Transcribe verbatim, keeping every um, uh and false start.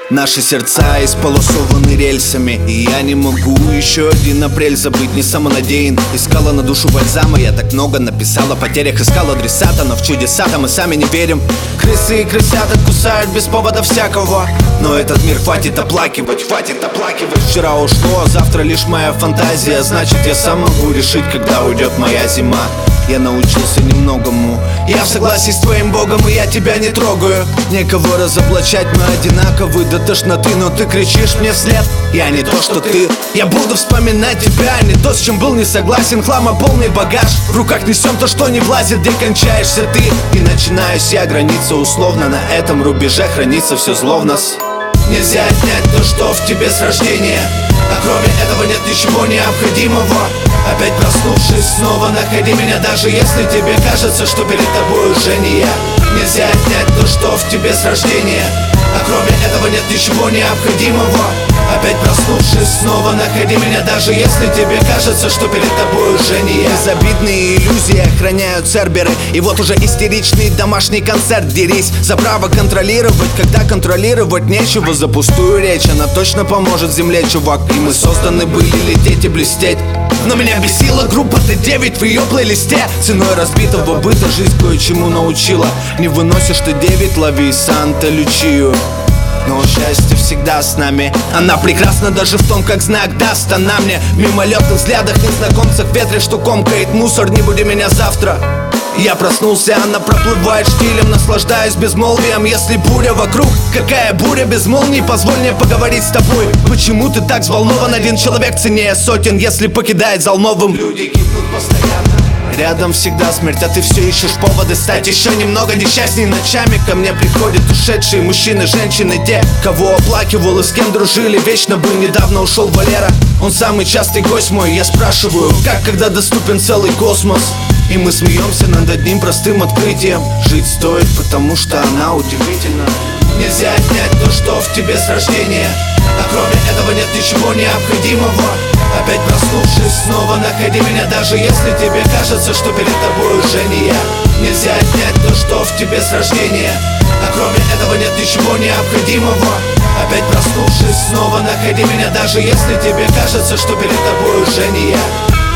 Наши сердца исполосованы рельсами, и я не могу еще один апрель забыть. Не самонадеян, искала на душу бальзама. Я так много написала о потерях, искала адресата, но в чудеса-то мы сами не верим. Крысы и крысята кусают без повода всякого, но этот мир хватит оплакивать, хватит оплакивать. Вчера ушло, а завтра лишь моя фантазия. Значит, я сам могу решить, когда уйдет моя зима. Я научился немногому, я в согласии с твоим богом, и я тебя не трогаю. Некого разоблачать, мы одинаковы до тошноты, но ты кричишь мне вслед: я не то, что ты. Я буду вспоминать тебя, не то, с чем был не согласен. Хлама полный багаж, в руках несем то, что не влазит. Где кончаешься ты и начинаюсь я, граница условно. На этом рубеже хранится все зло в нас. Нельзя отнять то, что в тебе с рождения, а кроме этого нет ничего необходимого. Опять проснувшись, снова находи меня, даже если тебе кажется, что перед тобой уже не я. Нельзя отнять то, что в тебе с рождения, а кроме этого нет ничего необходимого. Опять проснувшись, снова находи меня, даже если тебе кажется, что перед тобой уже не я. Безобидные иллюзии охраняют церберы, и вот уже истеричный домашний концерт. Дерись за право контролировать, когда контролировать нечего. За пустую речь она точно поможет земле, чувак. И мы созданы были лететь и блестеть, но меня бесила группа Т девять в ее плейлисте. Ценой разбитого быта жизнь кое-чему научила. Не выносишь ты девять, лови Санта-Лючию. Но счастье всегда с нами, она прекрасна даже в том, как знак даст она мне. В мимолетных взглядах незнакомцев ветре, что комкает мусор. Не буди меня завтра. Я проснулся, она проплывает штилем, наслаждаюсь безмолвием. Если буря вокруг, какая буря без молний? Позволь мне поговорить с тобой. Почему ты так взволнован? Один человек ценнее сотен, если покидает зал новым. Люди гибнут постоянно, рядом всегда смерть, а ты все ищешь поводы стать еще немного несчастней. Ночами ко мне приходят ушедшие мужчины, женщины, те, кого оплакивал и с кем дружили. Вечно был, недавно ушел Валера, он самый частый гость мой. Я спрашиваю, как, когда доступен целый космос? И мы смеемся над одним простым открытием: жить стоит, потому что она удивительна. Нельзя отнять то, что в тебе с рождения, а кроме этого нет ничего необходимого. Опять проснувшись, снова находи меня, даже если тебе кажется, что перед тобой уже не я. Нельзя отнять то, что в тебе с рождения, а кроме этого нет ничего необходимого. Опять проснувшись, снова находи меня, даже если тебе кажется, что перед тобой уже не я.